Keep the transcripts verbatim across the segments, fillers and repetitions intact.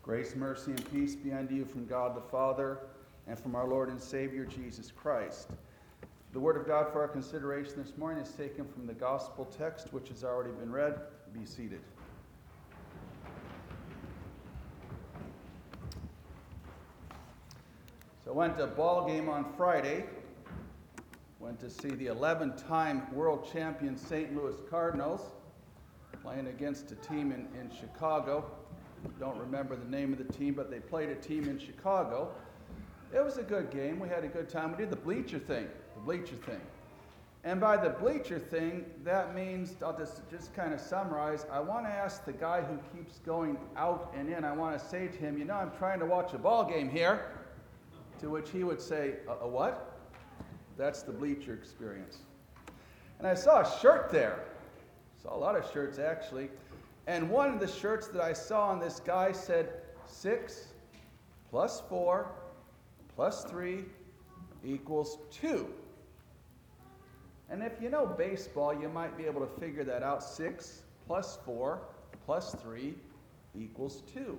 Grace, mercy, and peace be unto you from God the Father and from our Lord and Savior Jesus Christ. The word of God for our consideration this morning is taken from the gospel text, which has already been read. Be seated. So I went to a ball game on Friday. Went to see the eleven-time world champion Saint Louis Cardinals playing against a team in, in Chicago. Don't remember the name of the team, but they played a team in Chicago. It was a good game. We had a good time. We did the bleacher thing, the bleacher thing. And by the bleacher thing, that means, I'll just, just kind of summarize, I want to ask the guy who keeps going out and in, I want to say to him, you know, I'm trying to watch a ball game here. To which he would say, a, a what? That's the bleacher experience. And I saw a shirt there. Saw a lot of shirts, actually. And one of the shirts that I saw on this guy said, six plus four plus three equals two. And if you know baseball, you might be able to figure that out. six plus four plus three equals two.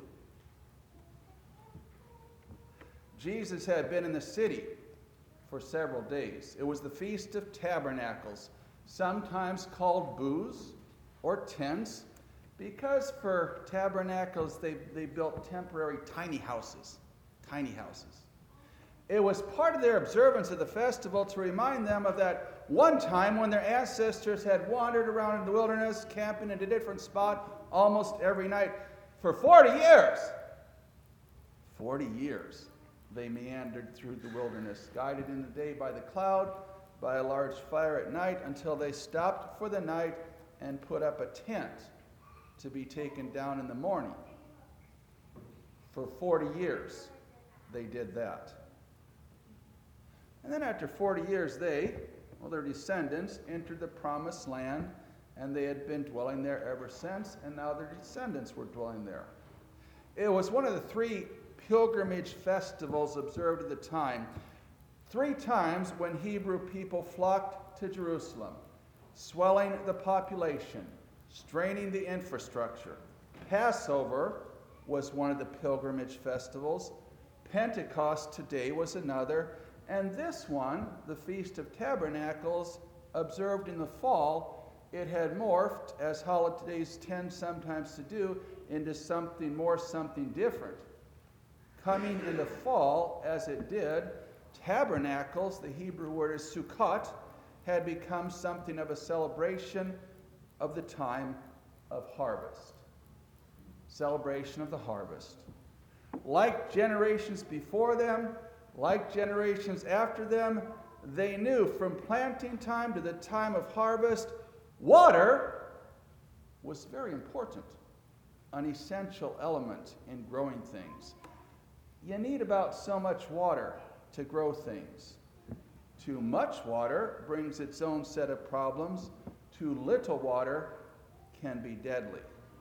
Jesus had been in the city for several days. It was the Feast of Tabernacles, sometimes called booths or tents, because for tabernacles they, they built temporary tiny houses, tiny houses. It was part of their observance of the festival to remind them of that one time when their ancestors had wandered around in the wilderness, camping at a different spot almost every night for forty years. forty years they meandered through the wilderness, guided in the day by the cloud, by a large fire at night, until they stopped for the night and put up a tent to be taken down in the morning. For forty years, they did that. And then after forty years, they, well, their descendants, entered the promised land, and they had been dwelling there ever since, and now their descendants were dwelling there. It was one of the three pilgrimage festivals observed at the time. Three times when Hebrew people flocked to Jerusalem, swelling the population, straining the infrastructure. Passover was one of the pilgrimage festivals. Pentecost today was another. And this one, the Feast of Tabernacles, observed in the fall, it had morphed, as holidays tend sometimes to do, into something more, something different. Coming in the fall, as it did, tabernacles, the Hebrew word is sukkot, had become something of a celebration of the time of harvest. Celebration of the harvest. Like generations before them, like generations after them, they knew from planting time to the time of harvest, water was very important, an essential element in growing things. You need about so much water to grow things. Too much water brings its own set of problems. Too little water can be deadly.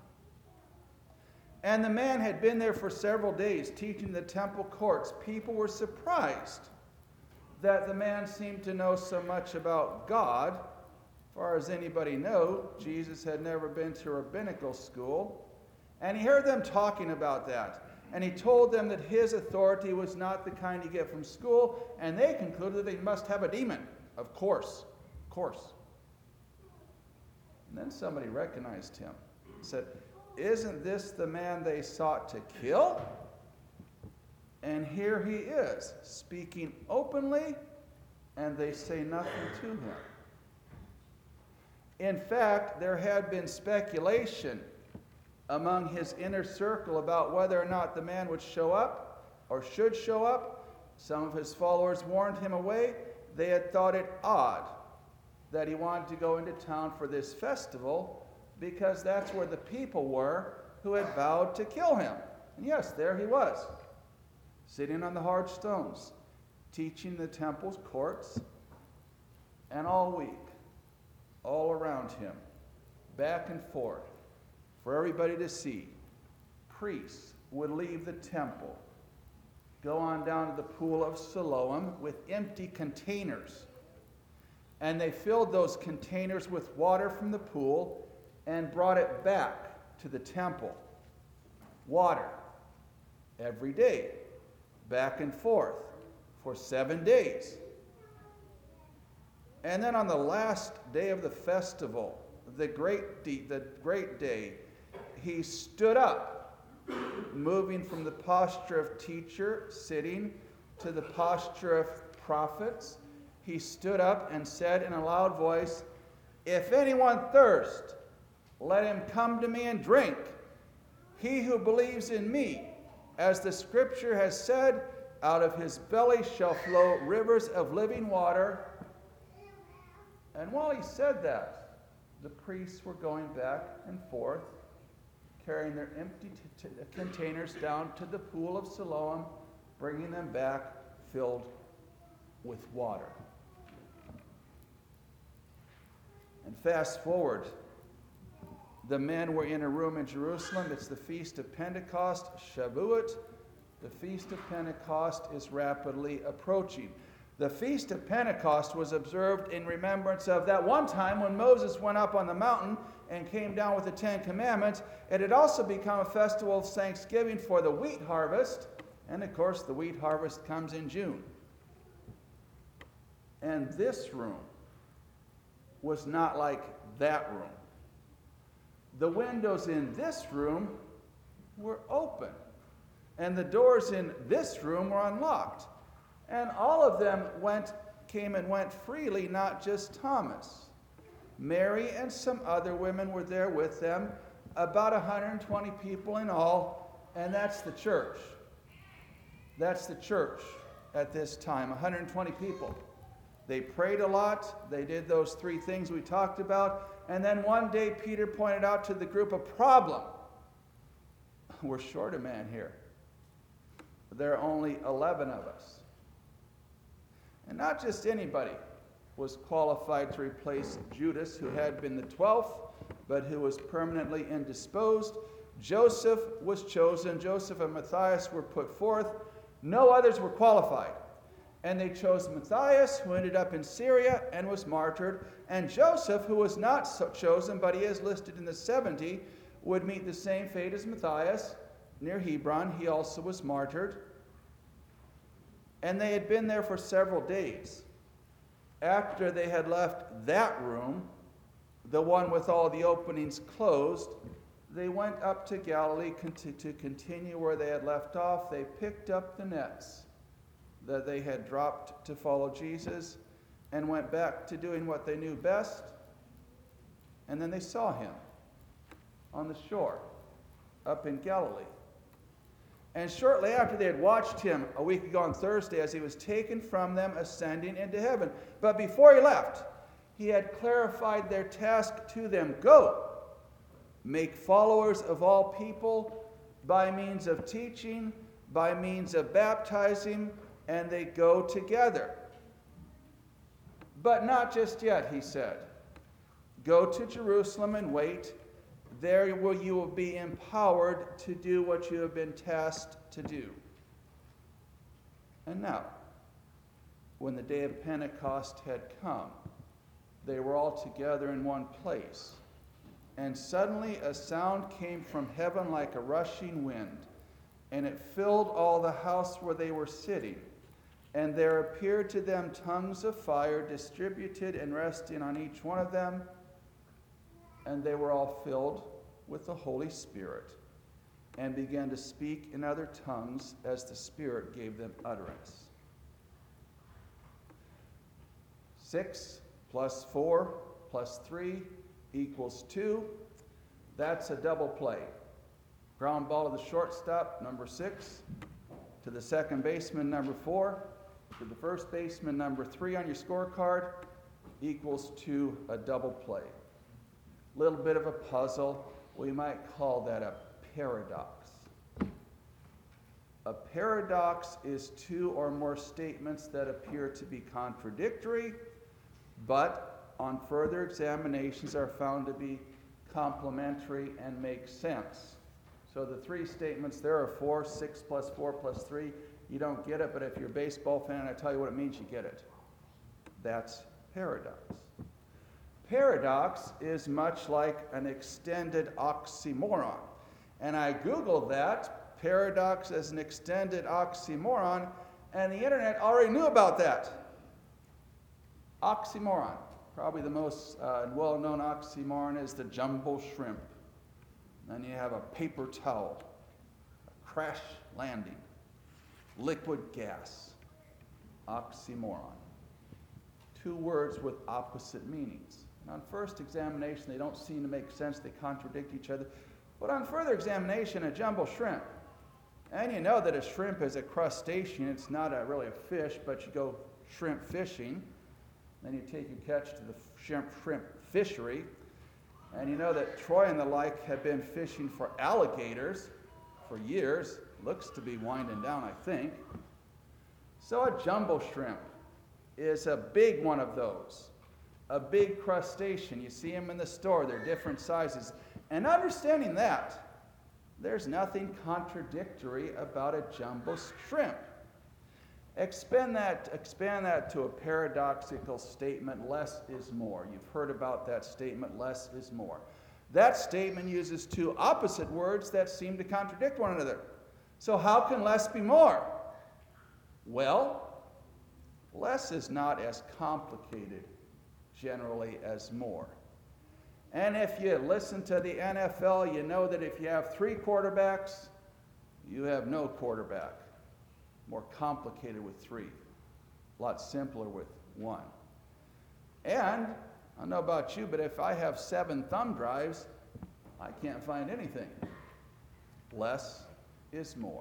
And the man had been there for several days teaching the temple courts. People were surprised that the man seemed to know so much about God. As far as anybody knows, Jesus had never been to rabbinical school. And he heard them talking about that. And he told them that his authority was not the kind you get from school, and they concluded that they must have a demon. Of course, of course. And then somebody recognized him and said, "Isn't this the man they sought to kill?" And here he is, speaking openly, and they say nothing to him. In fact, there had been speculation among his inner circle about whether or not the man would show up or should show up. Some of his followers warned him away. They had thought it odd that he wanted to go into town for this festival because that's where the people were who had vowed to kill him. And yes, there he was, sitting on the hard stones, teaching the temple's courts, and all week, all around him, back and forth, for everybody to see, priests would leave the temple, go on down to the pool of Siloam with empty containers. And they filled those containers with water from the pool and brought it back to the temple. Water. every day, back and forth, for seven days. And then on the last day of the festival, the great, de- the great day, he stood up, moving from the posture of teacher, sitting, to the posture of prophets. He stood up and said in a loud voice, "If anyone thirst, let him come to me and drink. He who believes in me, as the scripture has said, out of his belly shall flow rivers of living water." And while he said that, the priests were going back and forth, carrying their empty t- t- containers down to the pool of Siloam, bringing them back filled with water. And fast forward, the men were in a room in Jerusalem. It's the Feast of Pentecost, Shavuot. The Feast of Pentecost is rapidly approaching. The Feast of Pentecost was observed in remembrance of that one time when Moses went up on the mountain and came down with the Ten Commandments. It had also become a festival of thanksgiving for the wheat harvest. And of course, the wheat harvest comes in June. And this room was not like that room. The windows in this room were open, and the doors in this room were unlocked. And all of them went, came and went freely, not just Thomas. Mary and some other women were there with them, about one hundred twenty people in all, and that's the church. That's the church at this time, one hundred twenty people. They prayed a lot. They did those three things we talked about. And then one day, Peter pointed out to the group a problem. We're short a man here. There are only eleven of us. And not just anybody was qualified to replace Judas, who had been the twelfth, but who was permanently indisposed. Joseph was chosen. Joseph and Matthias were put forth. No others were qualified. And they chose Matthias, who ended up in Syria and was martyred. And Joseph, who was not so chosen, but he is listed in the seventy, would meet the same fate as Matthias near Hebron. He also was martyred. And they had been there for several days. After they had left that room, the one with all the openings closed, they went up to Galilee to continue where they had left off. They picked up the nets that they had dropped to follow Jesus and went back to doing what they knew best. And then they saw him on the shore up in Galilee. And shortly after, they had watched him a week ago on Thursday as he was taken from them, ascending into heaven. But before he left, he had clarified their task to them. Go, make followers of all people by means of teaching, by means of baptizing, and they go together. But not just yet, he said. Go to Jerusalem and wait. There will you will be empowered to do what you have been tasked to do. And now, when the day of Pentecost had come, they were all together in one place. And suddenly a sound came from heaven like a rushing wind, and it filled all the house where they were sitting. And there appeared to them tongues of fire, distributed and resting on each one of them. And they were all filled with the Holy Spirit and began to speak in other tongues as the Spirit gave them utterance. Six plus four plus three equals two. That's a double play. Ground ball to the shortstop, number six. To the second baseman, number four. To the first baseman, number three on your scorecard equals to a double play. Little bit of a puzzle. We might call that a paradox. A paradox is two or more statements that appear to be contradictory, but on further examinations are found to be complementary and make sense. So the three statements, there are four, six plus four plus three. You don't get it, but if you're a baseball fan and I tell you what it means, you get it. That's paradox. Paradox is much like an extended oxymoron. And I Googled that, Paradox as an extended oxymoron, and the internet already knew about that. Oxymoron. Probably the most uh, well-known oxymoron is the jumbo shrimp. Then you have a paper towel, a crash landing, liquid gas, oxymoron. Two words with opposite meanings. And on first examination, they don't seem to make sense. They contradict each other. But on further examination, a jumbo shrimp. And you know that a shrimp is a crustacean. It's not a, really a fish, but you go shrimp fishing. Then you take your catch to the shrimp, shrimp fishery. And you know that Troy and the like have been fishing for alligators for years. Looks to be winding down, I think. So a jumbo shrimp is a big one of those. A big crustacean. You see them in the store. They're different sizes. And understanding that, there's nothing contradictory about a jumbo shrimp. Expand that, expand that to a paradoxical statement, less is more. You've heard about that statement, less is more. That statement uses two opposite words that seem to contradict one another. So how can less be more? Well, less is not as complicated generally as more. And if you listen to the N F L, you know that if you have three quarterbacks, you have no quarterback. More complicated with three. A lot simpler with one. And, I don't know about you, but if I have seven thumb drives, I can't find anything. Less is more.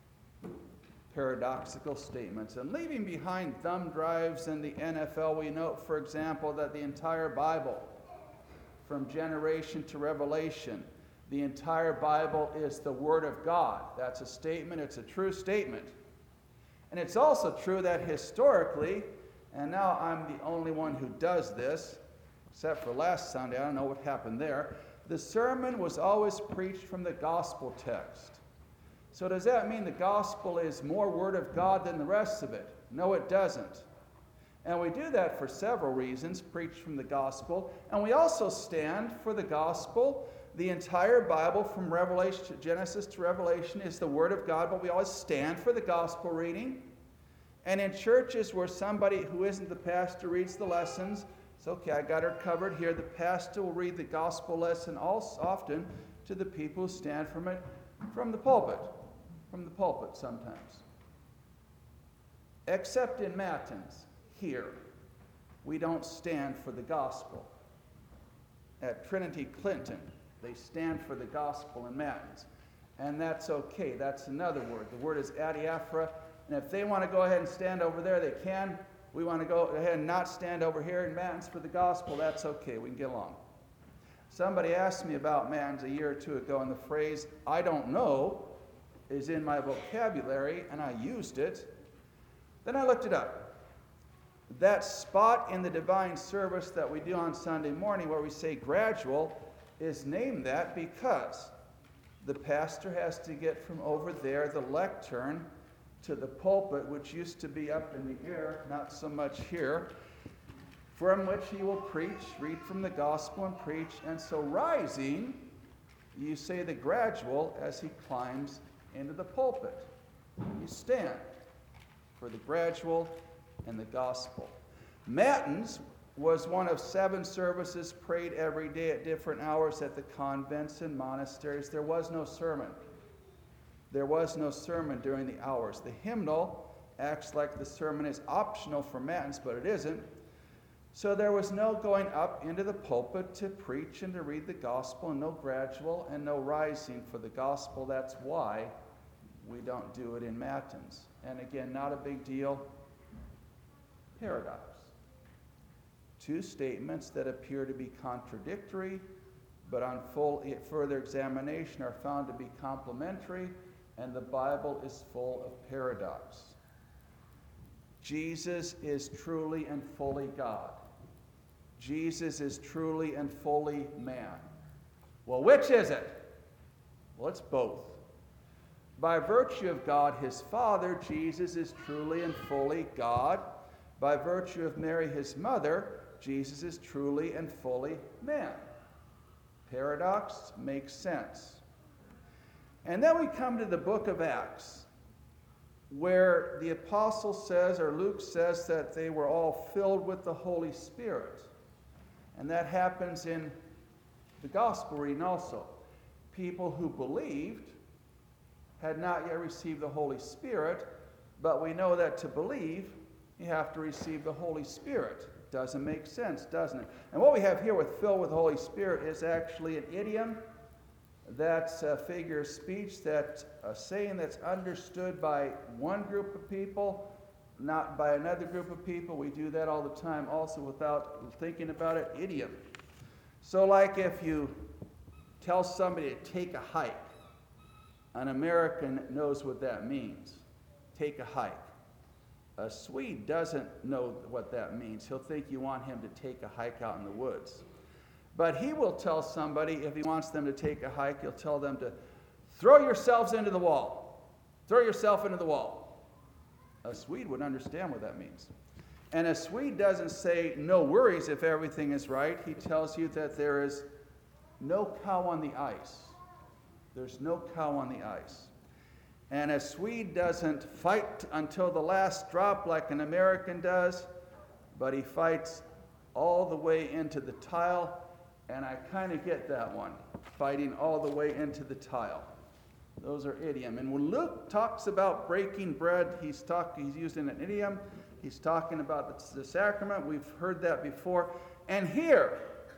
Paradoxical statements. And leaving behind thumb drives and the N F L, we note, for example, that the entire Bible, from generation to revelation, the entire Bible is the Word of God. That's a statement. It's a true statement. And it's also true that historically, and now I'm the only one who does this, except for last Sunday, I don't know what happened there, the sermon was always preached from the gospel text. So does that mean the gospel is more Word of God than the rest of it? No, it doesn't. And we do that for several reasons, preach from the gospel. And we also stand for the gospel. The entire Bible from Revelation to Genesis to Revelation is the Word of God, but we always stand for the gospel reading. And in churches where somebody who isn't the pastor reads the lessons, it's okay, I got her covered here. The pastor will read the gospel lesson also often to the people who stand from it, from the pulpit, from the pulpit sometimes. Except in matins, here, we don't stand for the gospel. At Trinity Clinton, they stand for the gospel in matins. And that's okay. That's another word. The word is adiaphora. And if they want to go ahead and stand over there, they can. We want to go ahead and not stand over here in matins for the gospel. That's okay. We can get along. Somebody asked me about matins a year or two ago, and the phrase, I don't know, is in my vocabulary, and I used it. Then I looked it up. That spot in the divine service that we do on Sunday morning where we say gradual is named that because the pastor has to get from over there, the lectern, to the pulpit, which used to be up in the air, not so much here, from which he will preach, read from the gospel and preach. And so rising, you say the gradual as he climbs into the pulpit. You stand for the gradual and the gospel. Matins was one of seven services prayed every day at different hours at the convents and monasteries. There was no sermon. There was no sermon during the hours. The hymnal acts like the sermon is optional for matins, but it isn't. So there was no going up into the pulpit to preach and to read the gospel, and no gradual and no rising for the gospel. That's why we don't do it in matins. And again, not a big deal. Paradox. Two statements that appear to be contradictory, but on full further examination are found to be complementary, and the Bible is full of paradox. Jesus is truly and fully God. Jesus is truly and fully man. Well, which is it? Well, it's both. By virtue of God his Father, Jesus is truly and fully God. By virtue of Mary his mother, Jesus is truly and fully man. Paradox makes sense. And then we come to the book of Acts, where the apostle says, or Luke says, that they were all filled with the Holy Spirit. And that happens in the gospel reading also. People who believed had not yet received the Holy Spirit, but we know that to believe, you have to receive the Holy Spirit. Doesn't make sense, doesn't it? And what we have here with filled with the Holy Spirit is actually an idiom. That's a figure of speech, that a saying that's understood by one group of people, not by another group of people. We do that all the time also without thinking about it. Idiom. So like if you tell somebody to take a hike, an American knows what that means. Take a hike. A Swede doesn't know what that means. He'll think you want him to take a hike out in the woods. But he will tell somebody, if he wants them to take a hike, he'll tell them to throw yourselves into the wall. Throw yourself into the wall. A Swede would understand what that means. And a Swede doesn't say, no worries if everything is right. He tells you that there is no cow on the ice. There's no cow on the ice. And a Swede doesn't fight until the last drop like an American does, but he fights all the way into the tile. And I kind of get that one, fighting all the way into the tile. Those are idiom. And when Luke talks about breaking bread, he's talk, he's using an idiom. He's talking about the, the sacrament. We've heard that before. And here,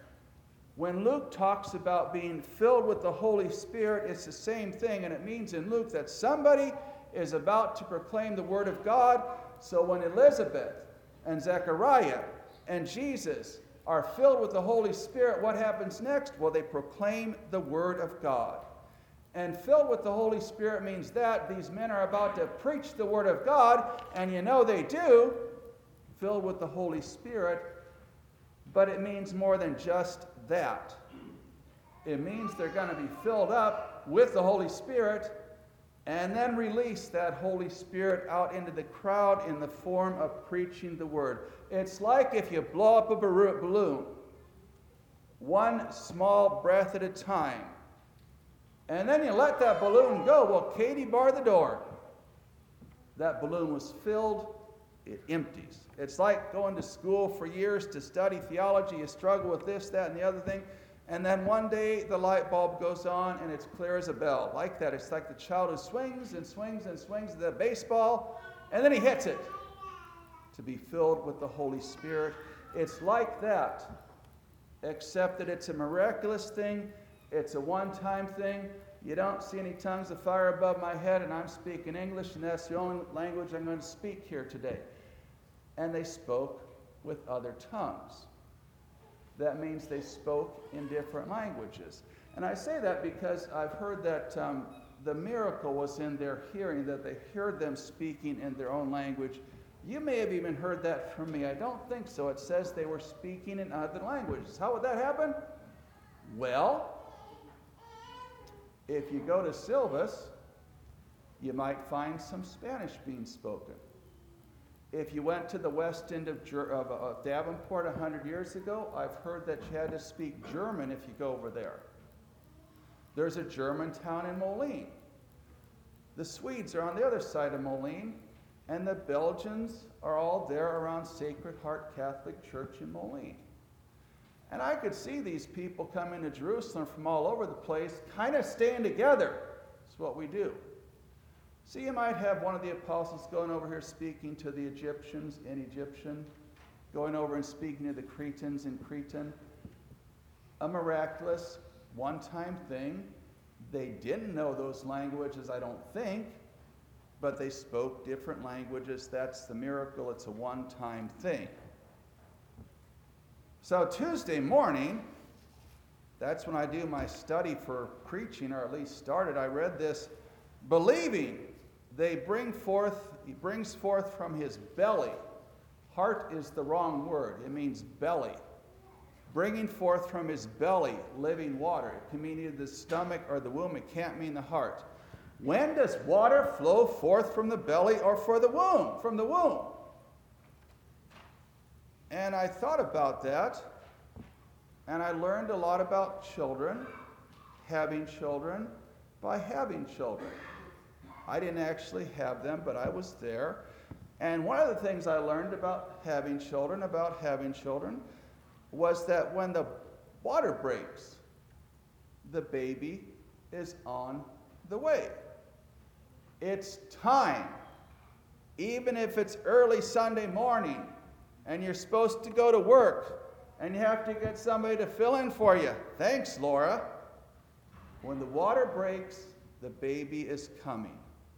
when Luke talks about being filled with the Holy Spirit, it's the same thing. And it means in Luke that somebody is about to proclaim the Word of God. So when Elizabeth and Zechariah and Jesus are filled with the Holy Spirit, what happens next? Well, they proclaim the Word of God. And filled with the Holy Spirit means that these men are about to preach the Word of God, and you know they do, filled with the Holy Spirit, but it means more than just that. It means they're going to be filled up with the Holy Spirit and then release that Holy Spirit out into the crowd in the form of preaching the Word. It's like if you blow up a balloon, one small breath at a time, and then you let that balloon go. Well, Katie, bar the door. That balloon was filled, it empties. It's like going to school for years to study theology. You struggle with this, that, and the other thing. And then one day the light bulb goes on and it's clear as a bell. Like that. It's like the child who swings and swings and swings the baseball and then he hits it. To be filled with the Holy Spirit. It's like that, except that it's a miraculous thing. It's a one-time thing. You don't see any tongues of fire above my head, and I'm speaking English, and that's the only language I'm going to speak here today. And they spoke with other tongues. That means they spoke in different languages. And I say that because I've heard that um, the miracle was in their hearing, that they heard them speaking in their own language. You may have even heard that from me. I don't think so. It says they were speaking in other languages. How would that happen? Well, if you go to Silvis, you might find some Spanish being spoken. If you went to the west end of, of, of Davenport one hundred years ago, I've heard that you had to speak German if you go over there. There's a German town in Moline. The Swedes are on the other side of Moline, and the Belgians are all there around Sacred Heart Catholic Church in Moline. And I could see these people coming to Jerusalem from all over the place, kind of staying together. That's what we do. See, you might have one of the apostles going over here speaking to the Egyptians in Egyptian, going over and speaking to the Cretans in Cretan. A miraculous, one-time thing. They didn't know those languages, I don't think, but they spoke different languages. That's the miracle. It's a one-time thing. So Tuesday morning, that's when I do my study for preaching, or at least started. I read this, believing they bring forth, he brings forth from his belly. Heart is the wrong word. It means belly. Bringing forth from his belly living water. It can mean either the stomach or the womb. It can't mean the heart. When does water flow forth from the belly or for the womb? From the womb. And I thought about that, and I learned a lot about children, having children, by having children. I didn't actually have them, but I was there. And one of the things I learned about having children, about having children, was that when the water breaks, the baby is on the way. It's time. Even if it's early Sunday morning and you're supposed to go to work and you have to get somebody to fill in for you. Thanks, Laura. When the water breaks, the baby is coming.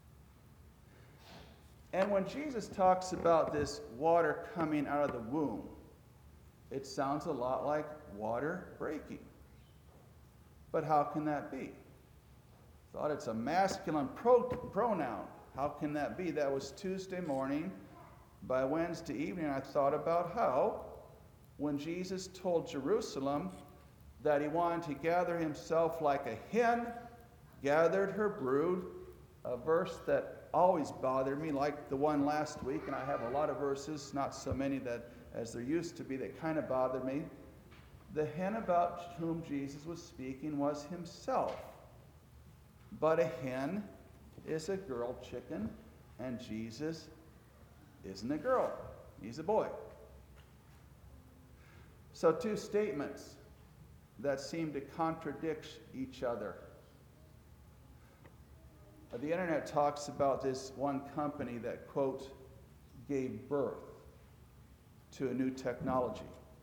And when Jesus talks about this water coming out of the womb, it sounds a lot like water breaking. But how can that be? Thought it's a masculine pro- pronoun. How can that be? That was Tuesday morning. By Wednesday evening, I thought about how, when Jesus told Jerusalem that he wanted to gather himself like a hen gathered her brood, a verse that always bothered me, like the one last week, and I have a lot of verses, not so many that as there used to be, that kind of bothered me. The hen about whom Jesus was speaking was himself. But a hen is a girl chicken, and Jesus isn't a girl. He's a boy. So two statements that seem to contradict each other. The internet talks about this one company that, quote, gave birth to a new technology.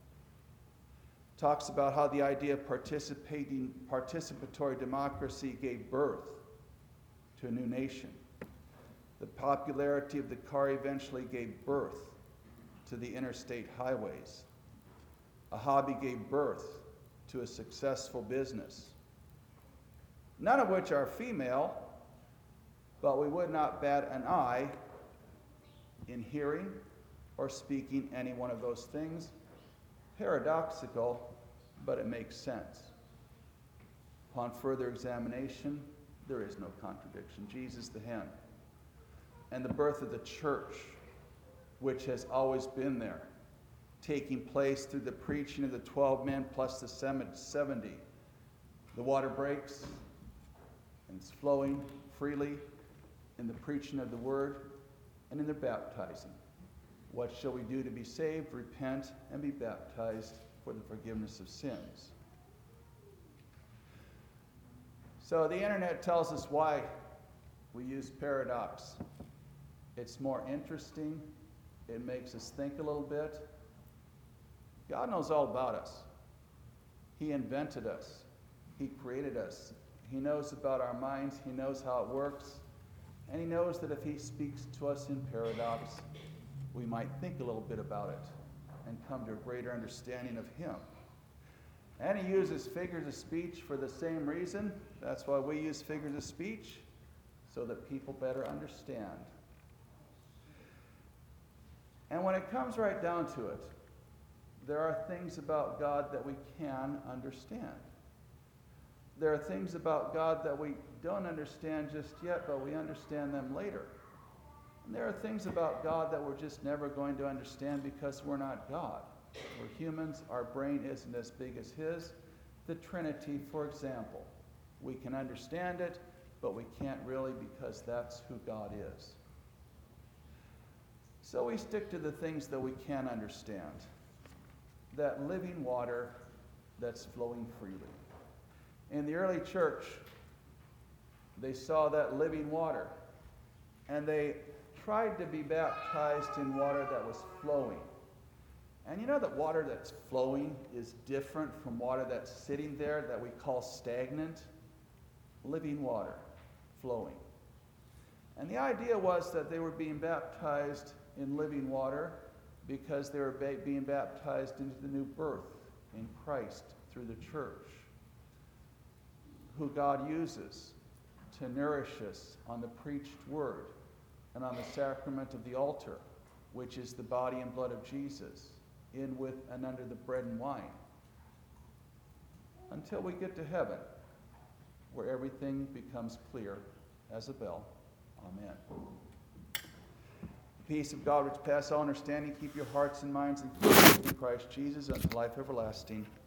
Talks about how the idea of participating, participatory democracy gave birth to a new nation. The popularity of the car eventually gave birth to the interstate highways. A hobby gave birth to a successful business. None of which are female, but we would not bat an eye in hearing or speaking any one of those things. Paradoxical, but it makes sense. Upon further examination, there is no contradiction. Jesus the hen. And the birth of the church, which has always been there, taking place through the preaching of the twelve men plus the seventy. The water breaks, and it's flowing freely in the preaching of the word and in their baptizing. What shall we do to be saved? Repent and be baptized for the forgiveness of sins. So the internet tells us why we use paradox. It's more interesting. It makes us think a little bit. God knows all about us. He invented us. He created us. He knows about our minds. He knows how it works. And he knows that if he speaks to us in paradox, we might think a little bit about it and come to a greater understanding of him. And he uses figures of speech for the same reason. That's why we use figures of speech, so that people better understand. And when it comes right down to it, there are things about God that we can understand. There are things about God that we don't understand just yet, but we understand them later. And there are things about God that we're just never going to understand because we're not God. We're humans. Our brain isn't as big as his. The Trinity, for example. We can understand it, but we can't really because that's who God is. So we stick to the things that we can understand. That living water that's flowing freely. In the early church, they saw that living water, and they tried to be baptized in water that was flowing. And you know that water that's flowing is different from water that's sitting there that we call stagnant? Living water, flowing. And the idea was that they were being baptized in living water because they were ba- being baptized into the new birth in Christ through the church, who God uses to nourish us on the preached word and on the sacrament of the altar, which is the body and blood of Jesus, in with and under the bread and wine, until we get to heaven, where everything becomes clear as a bell. Amen. The peace of God which passes all understanding, keep your hearts and minds in Christ Jesus unto life everlasting.